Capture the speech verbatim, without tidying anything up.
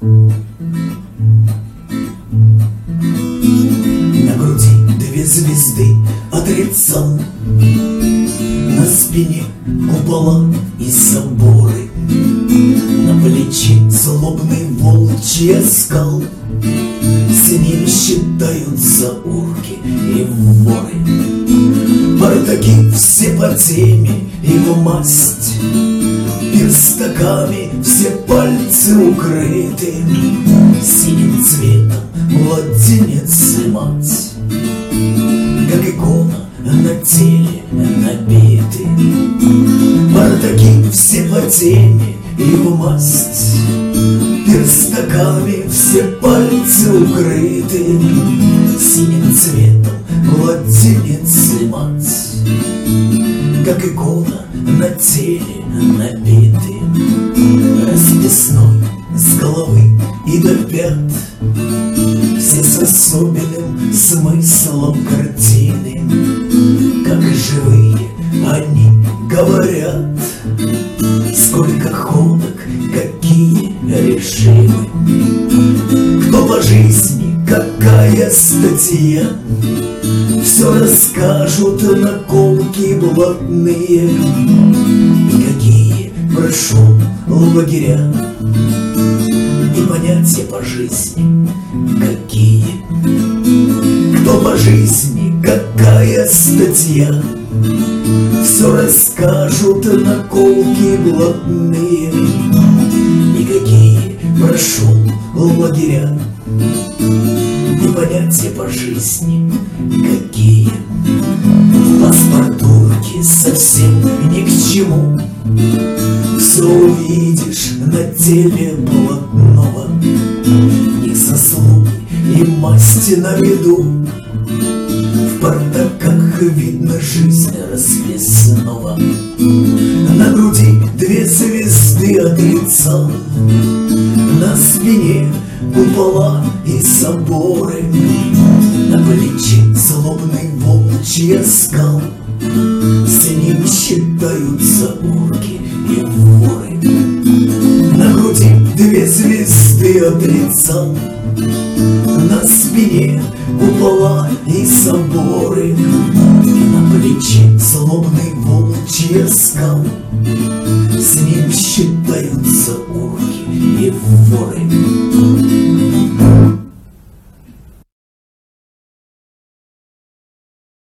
На груди две звезды отрицал, на спине купола и соборы, на плече злобный волчий оскал. С ним считаются урки и воры. Бардаки все по теме и в масть, перстаками все пальцы укрыты, синим цветом младенец и мать, как икона на теле набиты. Бардаки все по теме и в масть, перстаками все пальцы укрыты, синим цветом младенец и мать, как икона на теле набиты. Расписной с головы и до пят, все с особенным смыслом картины, как живые они говорят, сколько ходок, какие режимы, кто по жизни, какая статья, все расскажут наколки блатные, и какие прошел лагеря, и понятия по жизни какие, кто по жизни, какая статья, все расскажут наколки блатные, и какие прошел лагеря, и понятия по жизни какие. Паспортурки совсем ни к чему, все увидишь на теле блатного, их заслуги и масти на виду. В бардаках видно жизнь расписного, на груди две звезды отрицал, на спине купола и соборы, на плече злобный волчий оскал. С ним считаются урки и воры. На груди две звезды отрицал, на спине купола и соборы, на плече злобный волчий оскал. С ним считаются урки и воры.